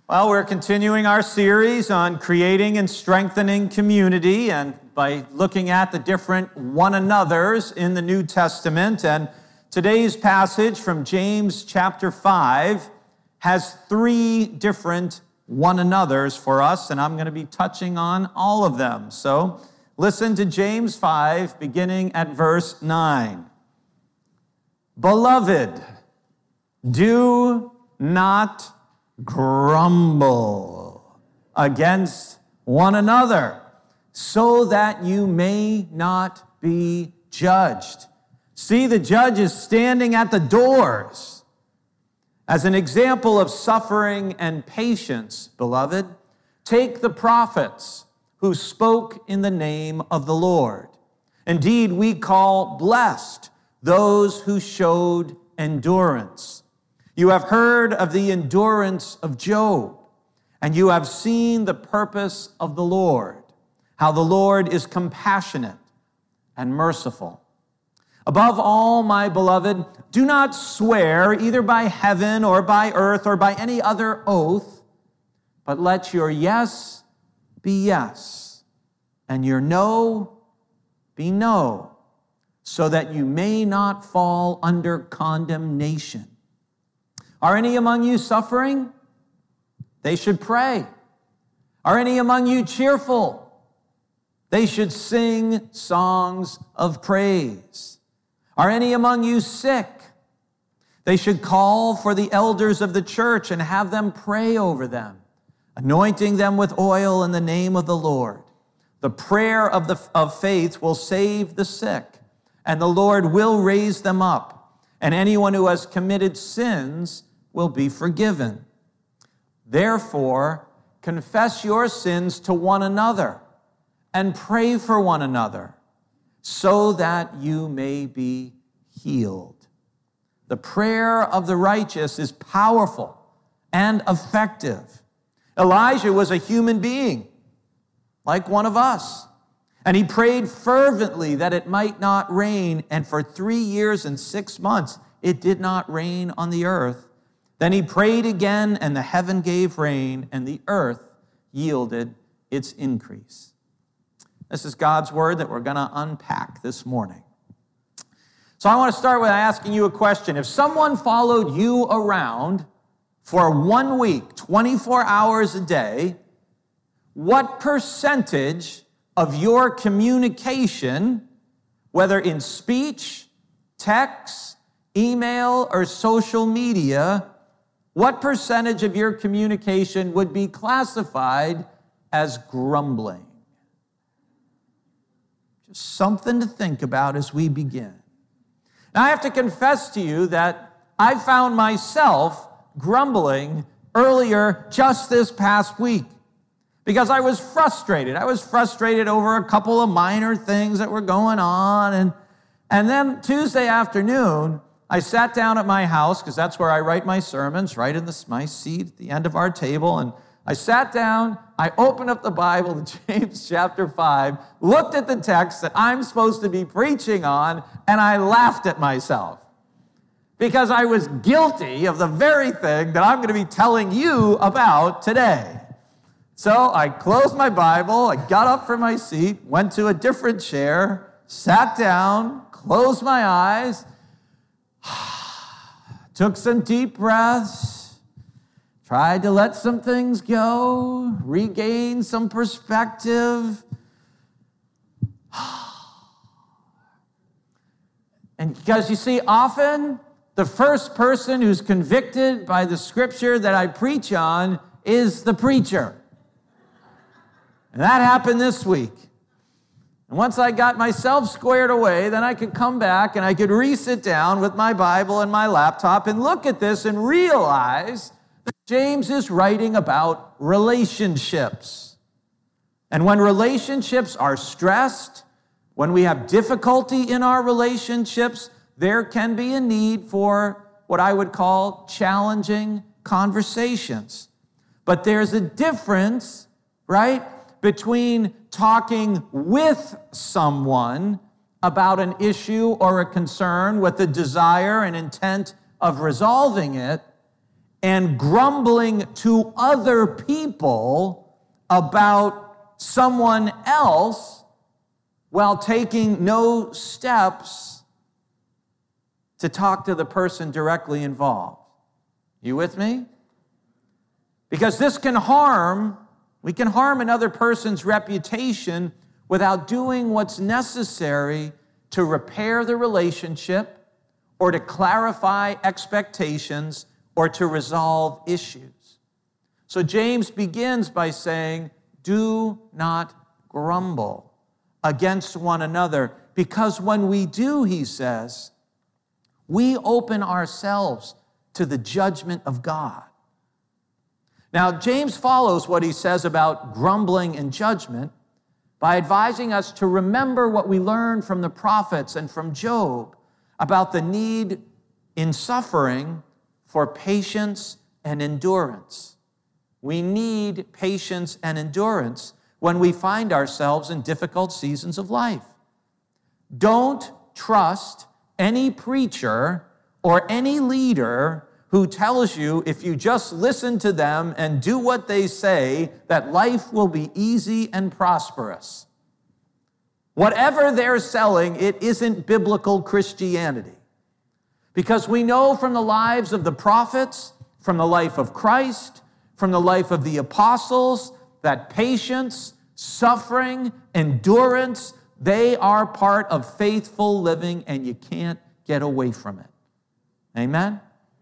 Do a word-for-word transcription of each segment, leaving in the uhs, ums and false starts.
Well, we're continuing our series on creating and strengthening community, and by looking at the different one another's in the New Testament. And today's passage from James chapter five has three different one another's for us, and I'm going to be touching on all of them. So listen to James five, beginning at verse nine. Beloved, do not grumble against one another, so that you may not be judged. See, the judge is standing at the doors. As an example of suffering and patience, beloved, take the prophets who spoke in the name of the Lord. Indeed, we call blessed those who showed endurance. You have heard of the endurance of Job, and you have seen the purpose of the Lord, how the Lord is compassionate and merciful. Above all, my beloved, do not swear either by heaven or by earth or by any other oath, but let your yes be yes, and your no be no, so that you may not fall under condemnation. Are any among you suffering? They should pray. Are any among you cheerful? They should sing songs of praise. Are any among you sick? They should call for the elders of the church and have them pray over them, anointing them with oil in the name of the Lord. The prayer of, the, of faith will save the sick, and the Lord will raise them up, and anyone who has committed sins will be forgiven. Therefore, confess your sins to one another and pray for one another so that you may be healed. The prayer of the righteous is powerful and effective. Elijah was a human being, like one of us, and he prayed fervently that it might not rain, and for three years and six months it did not rain on the earth. Then he prayed again, and the heaven gave rain, and the earth yielded its increase. This is God's word that we're going to unpack this morning. So I want to start with asking you a question. If someone followed you around for one week, twenty-four hours a day, what percentage of your communication, whether in speech, text, email, or social media, what percentage of your communication would be classified as grumbling? Just something to think about as we begin. Now, I have to confess to you that I found myself grumbling earlier just this past week because I was frustrated. I was frustrated over a couple of minor things that were going on. And, and then Tuesday afternoon, I sat down at my house, because that's where I write my sermons, right in this, my seat at the end of our table. And I sat down, I opened up the Bible, James chapter five, looked at the text that I'm supposed to be preaching on, and I laughed at myself. Because I was guilty of the very thing that I'm going to be telling you about today. So I closed my Bible, I got up from my seat, went to a different chair, sat down, closed my eyes, took some deep breaths, tried to let some things go, regain some perspective. And because you see, often the first person who's convicted by the scripture that I preach on is the preacher. And that happened this week. And once I got myself squared away, then I could come back and I could re-sit down with my Bible and my laptop and look at this and realize that James is writing about relationships. And when relationships are stressed, when we have difficulty in our relationships, there can be a need for what I would call challenging conversations. But there's a difference, right, between talking with someone about an issue or a concern with the desire and intent of resolving it, and grumbling to other people about someone else while taking no steps to talk to the person directly involved. You with me? Because this can harm, we can harm another person's reputation without doing what's necessary to repair the relationship or to clarify expectations or to resolve issues. So James begins by saying, do not grumble against one another, because when we do, he says, we open ourselves to the judgment of God. Now, James follows what he says about grumbling and judgment by advising us to remember what we learned from the prophets and from Job about the need in suffering for patience and endurance. We need patience and endurance when we find ourselves in difficult seasons of life. Don't trust any preacher or any leader who tells you if you just listen to them and do what they say, that life will be easy and prosperous. Whatever they're selling, it isn't biblical Christianity. Because we know from the lives of the prophets, from the life of Christ, from the life of the apostles, that patience, suffering, endurance, they are part of faithful living, and you can't get away from it. Amen?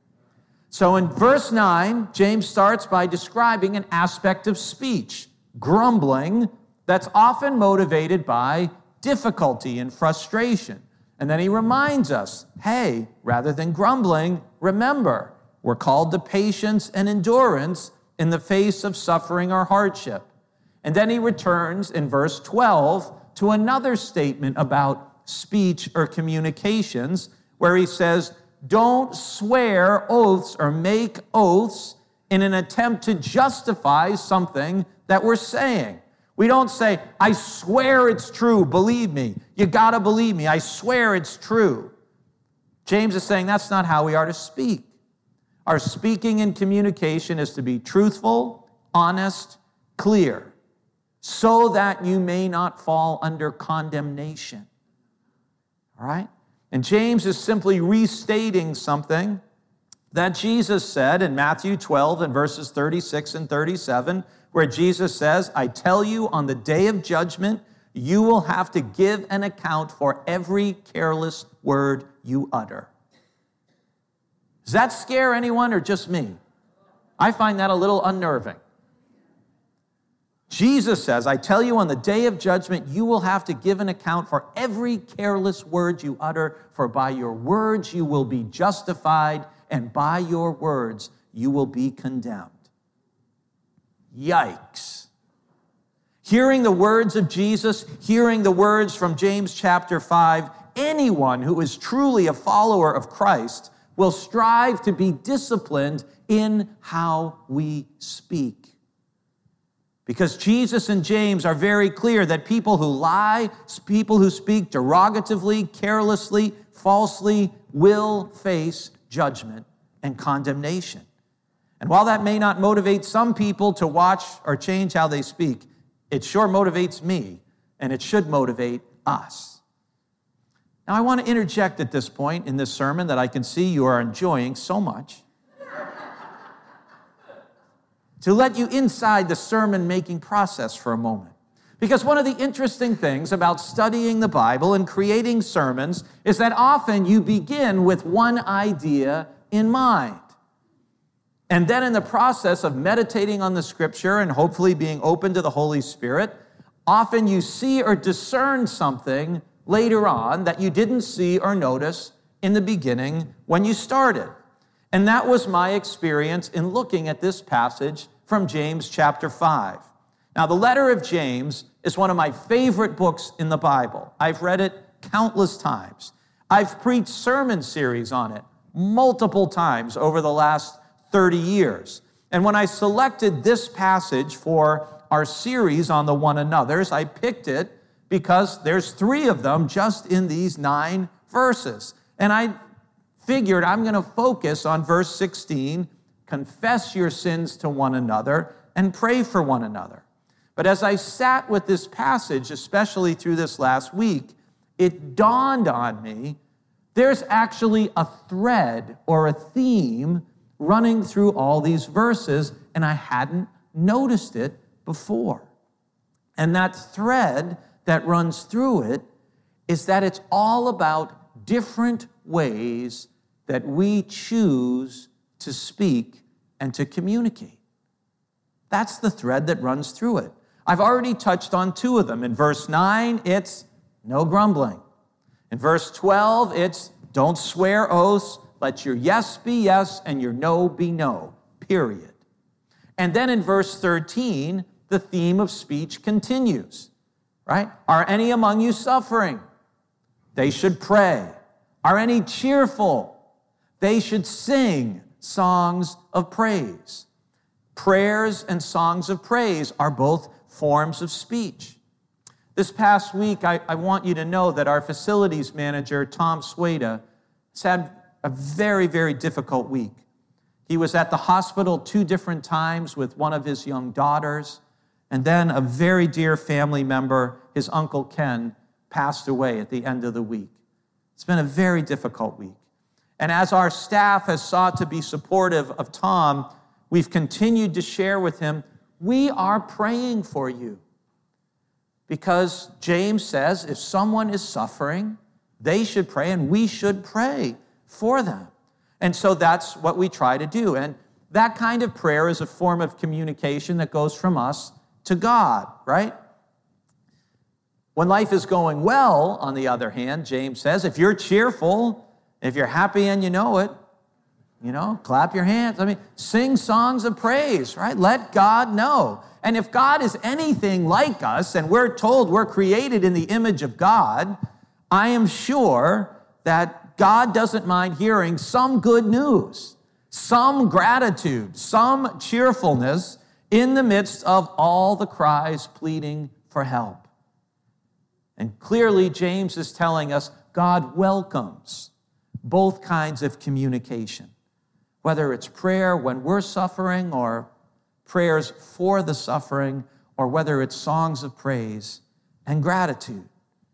So in verse nine, James starts by describing an aspect of speech, grumbling, that's often motivated by difficulty and frustration. And then he reminds us, hey, rather than grumbling, remember, we're called to patience and endurance in the face of suffering or hardship. And then he returns in verse twelve to another statement about speech or communications, where he says, don't swear oaths or make oaths in an attempt to justify something that we're saying. We don't say, I swear it's true, believe me. You gotta believe me, I swear it's true. James is saying that's not how we are to speak. Our speaking and communication is to be truthful, honest, clear, so that you may not fall under condemnation. All right? And James is simply restating something that Jesus said in Matthew twelve and verses thirty-six and thirty-seven, where Jesus says, I tell you, on the day of judgment, you will have to give an account for every careless word you utter. Does that scare anyone or just me? I find that a little unnerving. Jesus says, I tell you, on the day of judgment, you will have to give an account for every careless word you utter, for by your words you will be justified, and by your words you will be condemned. Yikes. Hearing the words of Jesus, hearing the words from James chapter five, anyone who is truly a follower of Christ will strive to be disciplined in how we speak. Because Jesus and James are very clear that people who lie, people who speak derogatively, carelessly, falsely, will face judgment and condemnation. And while that may not motivate some people to watch or change how they speak, it sure motivates me, and it should motivate us. Now, I want to interject at this point in this sermon that I can see you are enjoying so much, to let you inside the sermon-making process for a moment. Because one of the interesting things about studying the Bible and creating sermons is that often you begin with one idea in mind. And then in the process of meditating on the Scripture and hopefully being open to the Holy Spirit, often you see or discern something later on that you didn't see or notice in the beginning when you started. And that was my experience in looking at this passage from James chapter five. Now, the letter of James is one of my favorite books in the Bible. I've read it countless times. I've preached sermon series on it multiple times over the last thirty years. And when I selected this passage for our series on the one another's, I picked it because there's three of them just in these nine verses. And I figured I'm going to focus on verse sixteen confess your sins to one another, and pray for one another. But as I sat with this passage, especially through this last week, it dawned on me there's actually a thread or a theme running through all these verses, and I hadn't noticed it before. And that thread that runs through it is that it's all about different ways that we choose to speak and to communicate. That's the thread that runs through it. I've already touched on two of them. In verse nine, it's no grumbling. In verse twelve, it's don't swear oaths, let your yes be yes and your no be no, period. And then in verse thirteen, the theme of speech continues, right? Are any among you suffering? They should pray. Are any cheerful? They should sing songs of praise. Prayers and songs of praise are both forms of speech. This past week, I, I want you to know that our facilities manager, Tom Sweda, has had a very, very difficult week. He was at the hospital two different times with one of his young daughters, and then a very dear family member, his Uncle Ken, passed away at the end of the week. It's been a very difficult week. And as our staff has sought to be supportive of Tom, we've continued to share with him, we are praying for you. Because James says if someone is suffering, they should pray, and we should pray for them. And so that's what we try to do. And that kind of prayer is a form of communication that goes from us to God, right? When life is going well, on the other hand, James says, if you're cheerful, if you're happy and you know it, you know, clap your hands. I mean, sing songs of praise, right? Let God know. And if God is anything like us, and we're told we're created in the image of God, I am sure that God doesn't mind hearing some good news, some gratitude, some cheerfulness in the midst of all the cries pleading for help. And clearly, James is telling us God welcomes both kinds of communication, whether it's prayer when we're suffering or prayers for the suffering, or whether it's songs of praise and gratitude.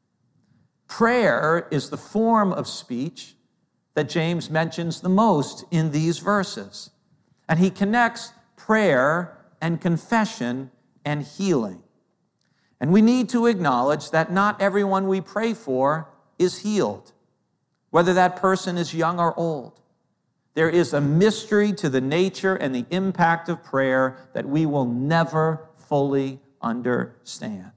Prayer is the form of speech that James mentions the most in these verses. And he connects prayer and confession and healing. And we need to acknowledge that not everyone we pray for is healed, whether that person is young or old. There is a mystery to the nature and the impact of prayer that we will never fully understand.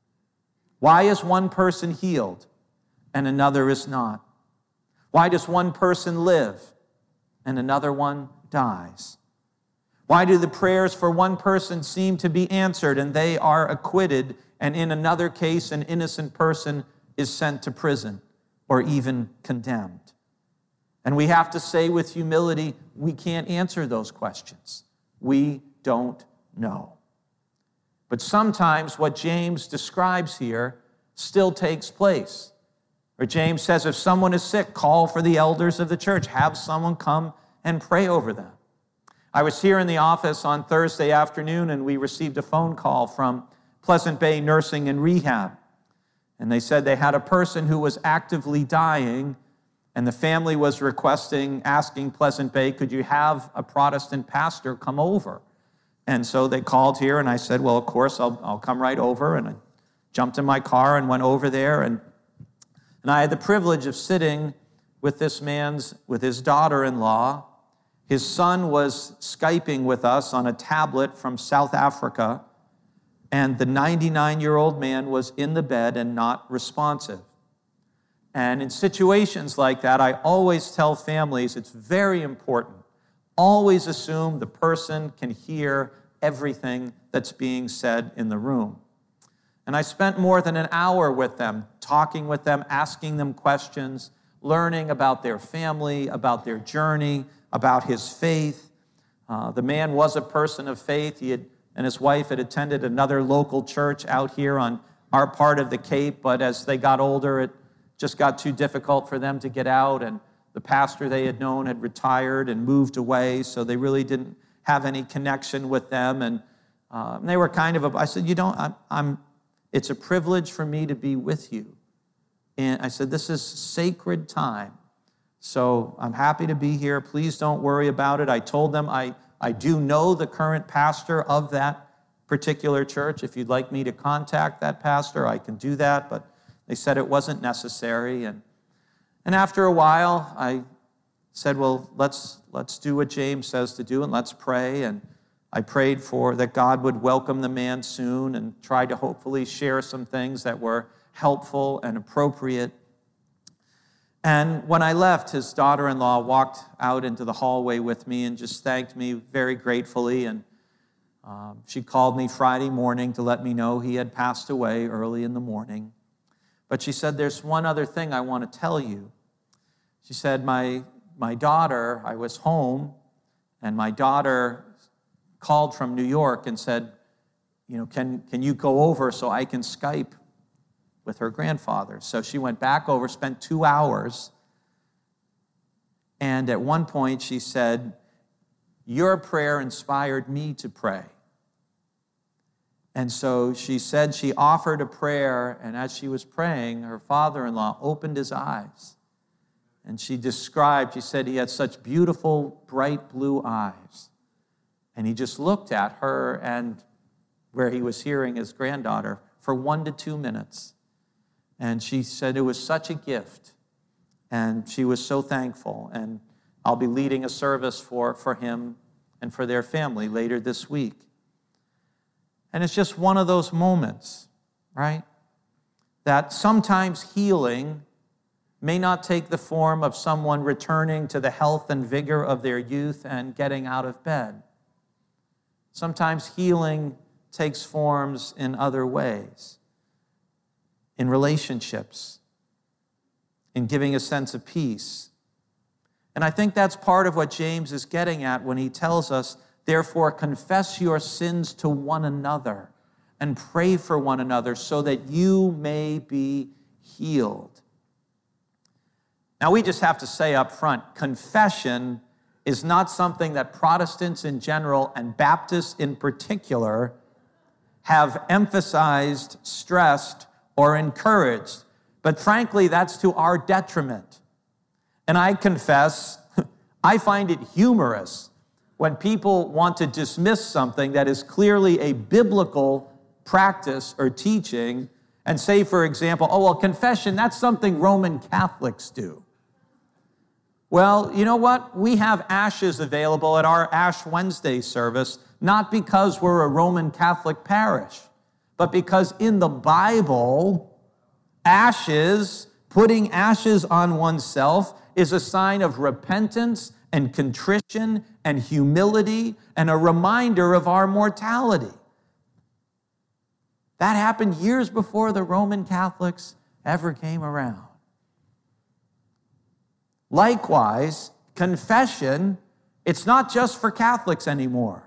Why is one person healed and another is not? Why does one person live and another one dies? Why do the prayers for one person seem to be answered and they are acquitted, and in another case, an innocent person is sent to prison or even condemned? And we have to say with humility, we can't answer those questions. We don't know. But sometimes what James describes here still takes place. Or James says, if someone is sick, call for the elders of the church. Have someone come and pray over them. I was here in the office on Thursday afternoon, and we received a phone call from Pleasant Bay Nursing and Rehab. And they said they had a person who was actively dying, and the family was requesting, asking Pleasant Bay, could you have a Protestant pastor come over? And so they called here, and I said, well, of course, I'll, I'll come right over. And I jumped in my car and went over there. And, and I had the privilege of sitting with this man's, with his daughter-in-law. His son was Skyping with us on a tablet from South Africa, and the ninety-nine-year-old man was in the bed and not responsive. And in situations like that, I always tell families it's very important. Always assume the person can hear everything that's being said in the room. And I spent more than an hour with them, talking with them, asking them questions, learning about their family, about their journey, about his faith. Uh, the man was a person of faith. He had, and his wife had attended another local church out here on our part of the Cape, but as they got older, it just got too difficult for them to get out, and the pastor they had known had retired and moved away, so they really didn't have any connection with them. And uh, they were kind of, a, I said, you don't, I'm, I'm, it's a privilege for me to be with you. And I said, this is sacred time. So I'm happy to be here. Please don't worry about it. I told them I, I do know the current pastor of that particular church. If you'd like me to contact that pastor, I can do that. But they said it wasn't necessary. And, and after a while, I said, well, let's, let's do what James says to do and let's pray. And I prayed for that God would welcome the man soon and tried to hopefully share some things that were helpful and appropriate. And when I left, his daughter-in-law walked out into the hallway with me and just thanked me very gratefully. And um, she called me Friday morning to let me know he had passed away early in the morning. But she said, there's one other thing I want to tell you. She said, my, my daughter, I was home, and my daughter called from New York and said, you know, can, can you go over so I can Skype with her grandfather? So she went back over, spent two hours, and at one point she said, your prayer inspired me to pray. And so she said she offered a prayer, and as she was praying, her father-in-law opened his eyes. And she described, she said he had such beautiful, bright blue eyes. And he just looked at her and where he was hearing his granddaughter for one to two minutes. And she said it was such a gift, and she was so thankful. And I'll be leading a service for, for him and for their family later this week. And it's just one of those moments, right? That sometimes healing may not take the form of someone returning to the health and vigor of their youth and getting out of bed. Sometimes healing takes forms in other ways. In relationships, in giving a sense of peace. And I think that's part of what James is getting at when he tells us, therefore, confess your sins to one another and pray for one another so that you may be healed. Now, we just have to say up front, confession is not something that Protestants in general and Baptists in particular have emphasized, stressed, or encouraged, but frankly, that's to our detriment. And I confess, I find it humorous when people want to dismiss something that is clearly a biblical practice or teaching and say, for example, oh, well, confession, that's something Roman Catholics do. Well, you know what? We have ashes available at our Ash Wednesday service, not because we're a Roman Catholic parish, but because in the Bible, ashes, putting ashes on oneself is a sign of repentance and contrition and humility and a reminder of our mortality. That happened years before the Roman Catholics ever came around. Likewise, confession, it's not just for Catholics anymore.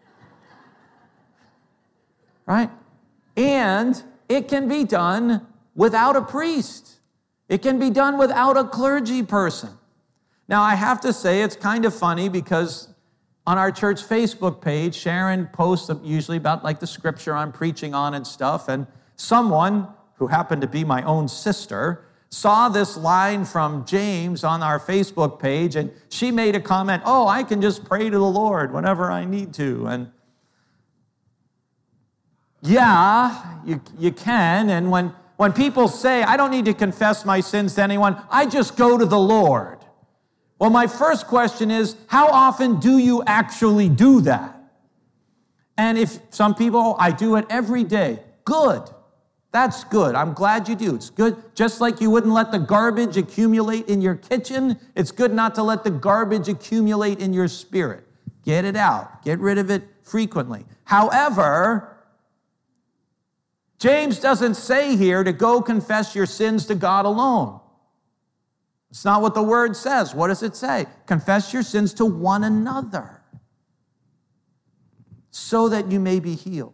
Right? And it can be done without a priest. It can be done without a clergy person. Now, I have to say it's kind of funny because on our church Facebook page, Sharon posts usually about like the scripture I'm preaching on and stuff, and someone who happened to be my own sister saw this line from James on our Facebook page, and she made a comment, oh, I can just pray to the Lord whenever I need to. And yeah, you, you can. And when, when people say, I don't need to confess my sins to anyone, I just go to the Lord. Well, my first question is, how often do you actually do that? And if some people, oh, I do it every day. Good. That's good. I'm glad you do. It's good. Just like you wouldn't let the garbage accumulate in your kitchen, it's good not to let the garbage accumulate in your spirit. Get it out. Get rid of it frequently. However, James doesn't say here to go confess your sins to God alone. It's not what the word says. What does it say? Confess your sins to one another so that you may be healed.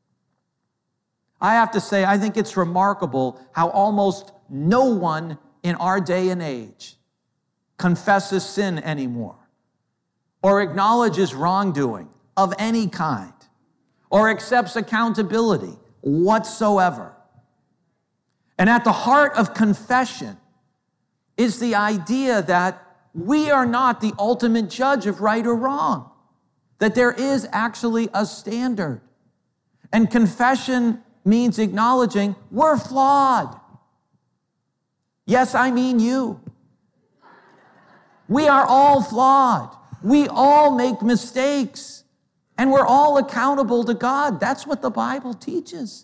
I have to say, I think it's remarkable how almost no one in our day and age confesses sin anymore, or acknowledges wrongdoing of any kind, or accepts accountability whatsoever. And at the heart of confession is the idea that we are not the ultimate judge of right or wrong, that there is actually a standard. And confession means acknowledging we're flawed. Yes, I mean you. We are all flawed. We all make mistakes, and we're all accountable to God. That's what the Bible teaches.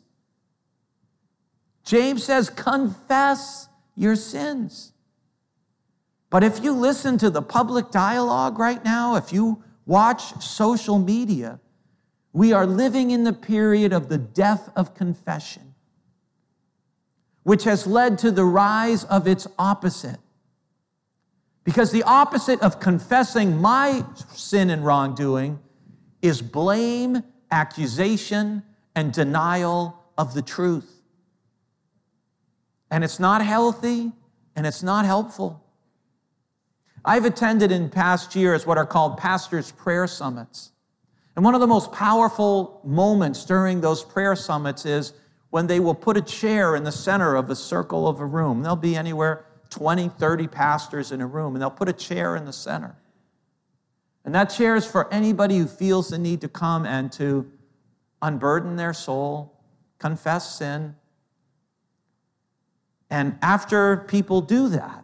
James says, confess your sins. But if you listen to the public dialogue right now, if you watch social media, we are living in the period of the death of confession, which has led to the rise of its opposite. Because the opposite of confessing my sin and wrongdoing is blame, accusation, and denial of the truth. And it's not healthy, and it's not helpful. I've attended in past years what are called pastors' prayer summits. And one of the most powerful moments during those prayer summits is when they will put a chair in the center of a circle of a room. There'll be anywhere twenty, thirty pastors in a room, and they'll put a chair in the center. And that chair is for anybody who feels the need to come and to unburden their soul, confess sin. And after people do that,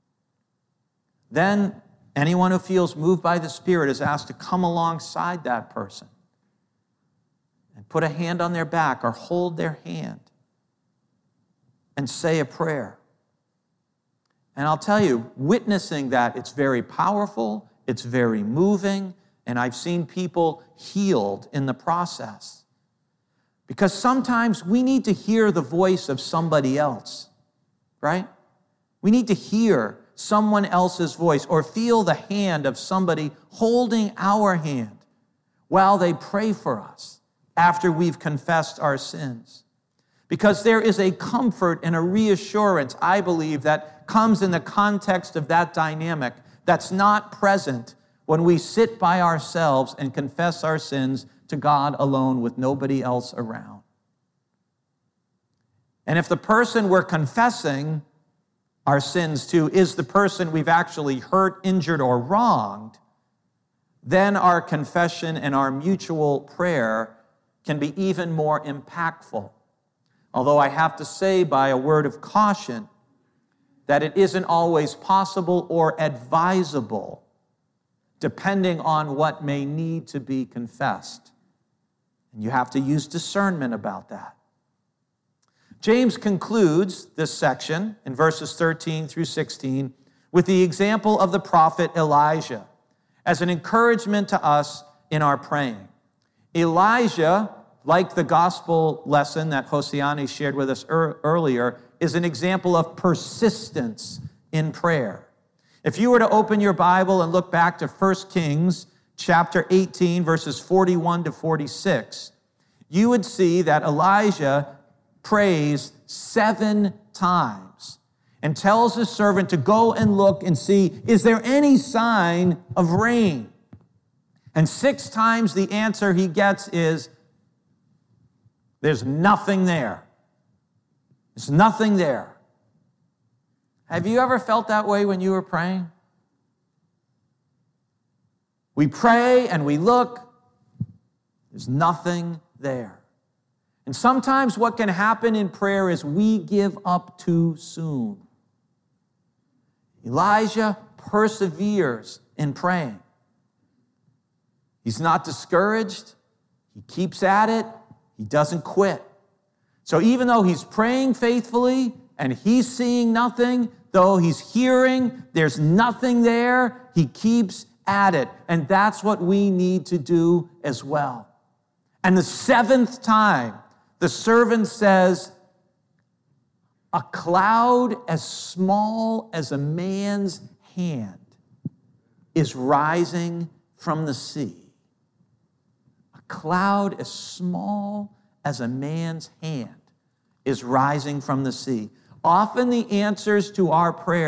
then anyone who feels moved by the Spirit is asked to come alongside that person and put a hand on their back or hold their hand and say a prayer. And I'll tell you, witnessing that, it's very powerful, it's very moving, and I've seen people healed in the process. Because sometimes we need to hear the voice of somebody else, right? We need to hear someone else's voice or feel the hand of somebody holding our hand while they pray for us after we've confessed our sins. Because there is a comfort and a reassurance, I believe, that comes in the context of that dynamic that's not present when we sit by ourselves and confess our sins to God alone with nobody else around. And if the person we're confessing our sins to is the person we've actually hurt, injured, or wronged, then our confession and our mutual prayer can be even more impactful. Although I have to say, by a word of caution, that it isn't always possible or advisable, depending on what may need to be confessed. And you have to use discernment about that. James concludes this section in verses thirteen through sixteen with the example of the prophet Elijah as an encouragement to us in our praying. Elijah, like the gospel lesson that Hosiani shared with us er- earlier, is an example of persistence in prayer. If you were to open your Bible and look back to First Kings chapter eighteen, verses forty-one to forty-six, you would see that Elijah prays seven times and tells his servant to go and look and see, is there any sign of rain? And six times the answer he gets is, there's nothing there. There's nothing there. Have you ever felt that way when you were praying? We pray and we look, there's nothing there. And sometimes what can happen in prayer is we give up too soon. Elijah perseveres in praying. He's not discouraged. He keeps at it. He doesn't quit. So even though he's praying faithfully and he's seeing nothing, though he's hearing, there's nothing there, he keeps at it. And that's what we need to do as well. And the seventh time, the servant says, a cloud as small as a man's hand is rising from the sea. A cloud as small as a man's hand is rising from the sea. Often the answers to our prayers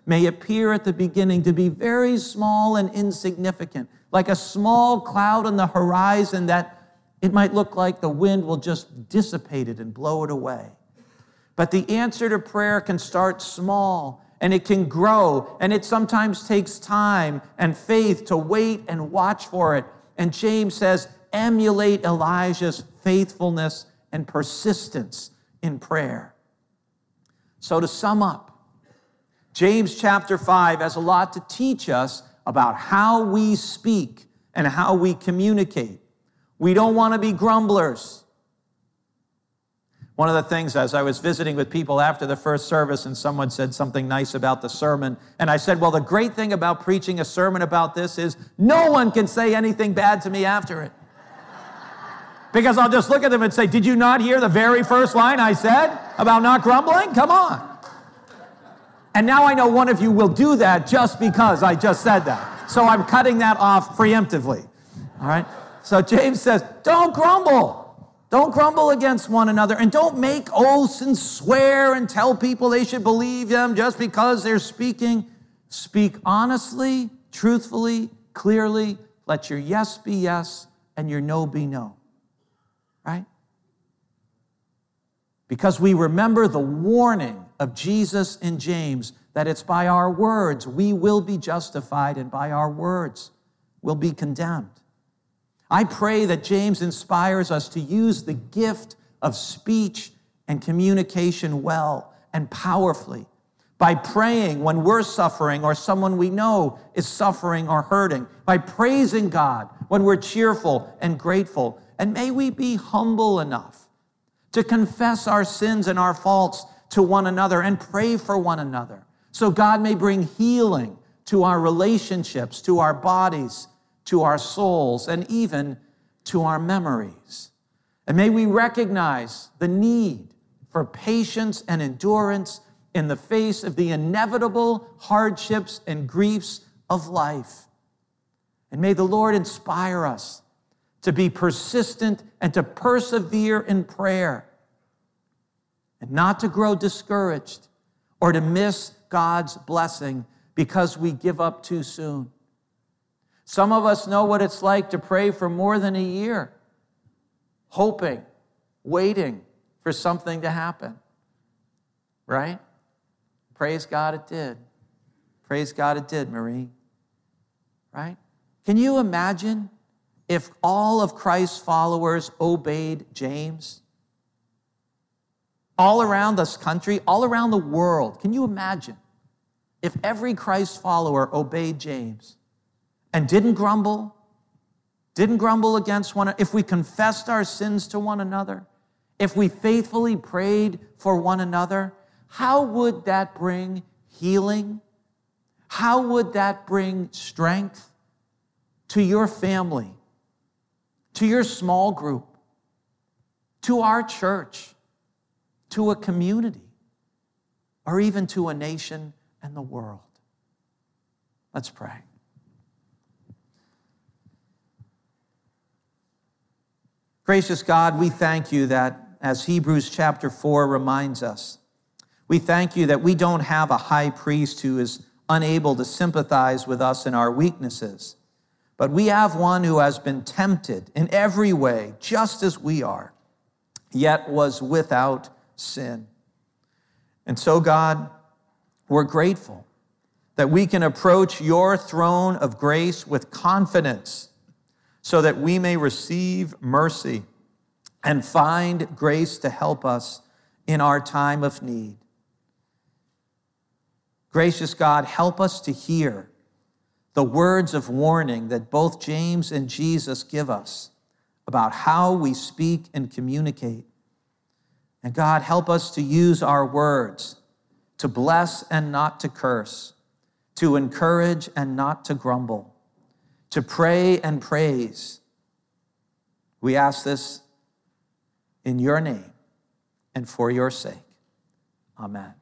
may appear at the beginning to be very small and insignificant, like a small cloud on the horizon that it might look like the wind will just dissipate it and blow it away. But the answer to prayer can start small, and it can grow, and it sometimes takes time and faith to wait and watch for it. And James says, emulate Elijah's faithfulness and persistence in prayer. So to sum up, James chapter five has a lot to teach us about how we speak and how we communicate. We don't want to be grumblers. One of the things, as I was visiting with people after the first service, and someone said something nice about the sermon, and I said, well, the great thing about preaching a sermon about this is no one can say anything bad to me after it. Because I'll just look at them and say, did you not hear the very first line I said about not grumbling? Come on. And now I know one of you will do that just because I just said that. So I'm cutting that off preemptively. All right? So James says, don't grumble. Don't grumble against one another, and don't make oaths and swear and tell people they should believe them just because they're speaking. Speak honestly, truthfully, clearly. Let your yes be yes and your no be no. Right? Because we remember the warning of Jesus in James that it's by our words we will be justified, and by our words we'll be condemned. I pray that James inspires us to use the gift of speech and communication well and powerfully by praying when we're suffering or someone we know is suffering or hurting, by praising God when we're cheerful and grateful. And may we be humble enough to confess our sins and our faults to one another and pray for one another so God may bring healing to our relationships, to our bodies, to our souls, and even to our memories. And may we recognize the need for patience and endurance in the face of the inevitable hardships and griefs of life. And may the Lord inspire us to be persistent and to persevere in prayer, and not to grow discouraged or to miss God's blessing because we give up too soon. Some of us know what it's like to pray for more than a year, hoping, waiting for something to happen, right? Praise God it did. Praise God it did, Marie, right? Can you imagine if all of Christ's followers obeyed James? All around this country, all around the world, can you imagine if every Christ follower obeyed James and didn't grumble, didn't grumble against one another, if we confessed our sins to one another, if we faithfully prayed for one another, how would that bring healing? How would that bring strength to your family, to your small group, to our church, to a community, or even to a nation and the world? Let's pray. Gracious God, we thank you that, as Hebrews chapter four reminds us, we thank you that we don't have a high priest who is unable to sympathize with us in our weaknesses, but we have one who has been tempted in every way, just as we are, yet was without sin. And so, God, we're grateful that we can approach your throne of grace with confidence so that we may receive mercy and find grace to help us in our time of need. Gracious God, help us to hear the words of warning that both James and Jesus give us about how we speak and communicate. And God, help us to use our words to bless and not to curse, to encourage and not to grumble, to pray and praise. We ask this in your name and for your sake. Amen.